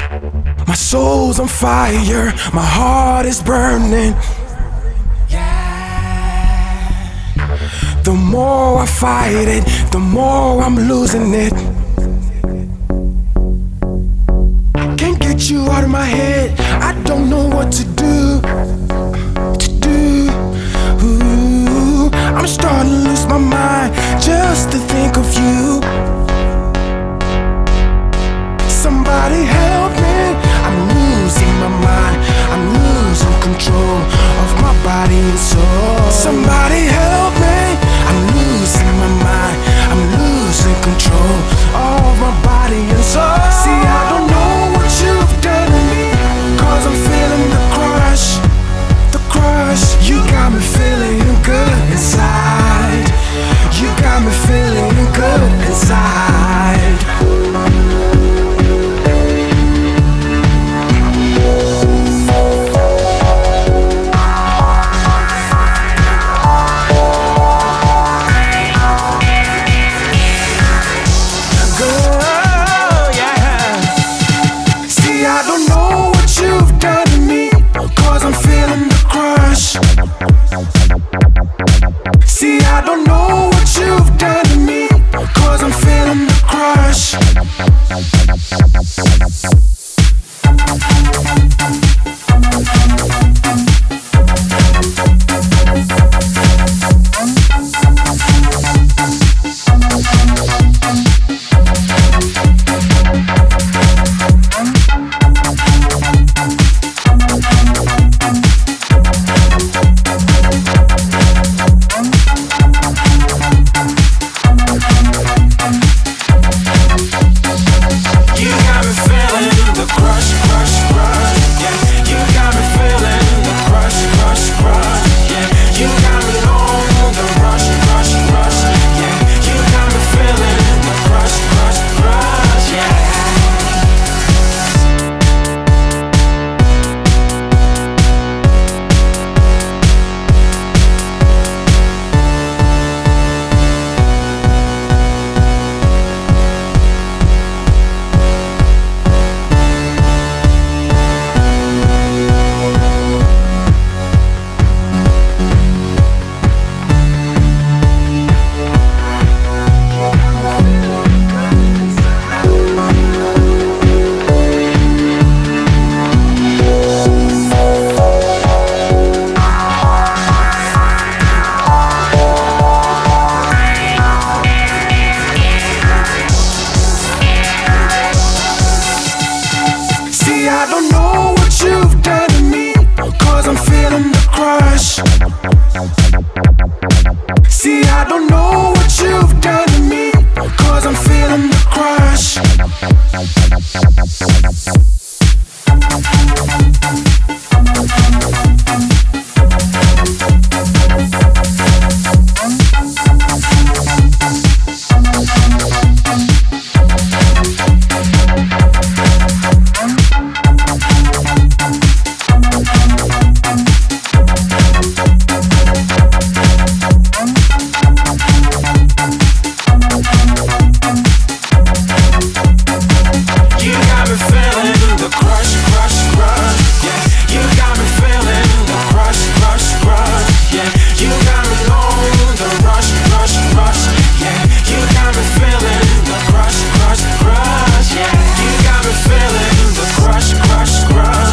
My soul's on fire, my heart is burning. The more I fight it, the more I'm losing it. Can't get you out of my head, I don't know what to do. Ooh, I'm starting to lose my mind just to think of you. Somebody help me, I'm losing my mind, I'm losing control of my body and soul. Somebody help me, I'm losing my mind, I'm losing control of my body and soul. See, I don't know what you've done to me, 'cause I'm feeling the crush, the crush. You got me feeling good inside, you got me feeling good inside. See, I don't know what you've done to me, 'cause I'm feeling the crush. See, I don't know what you've done to me, 'cause I'm feeling the crush. Crush,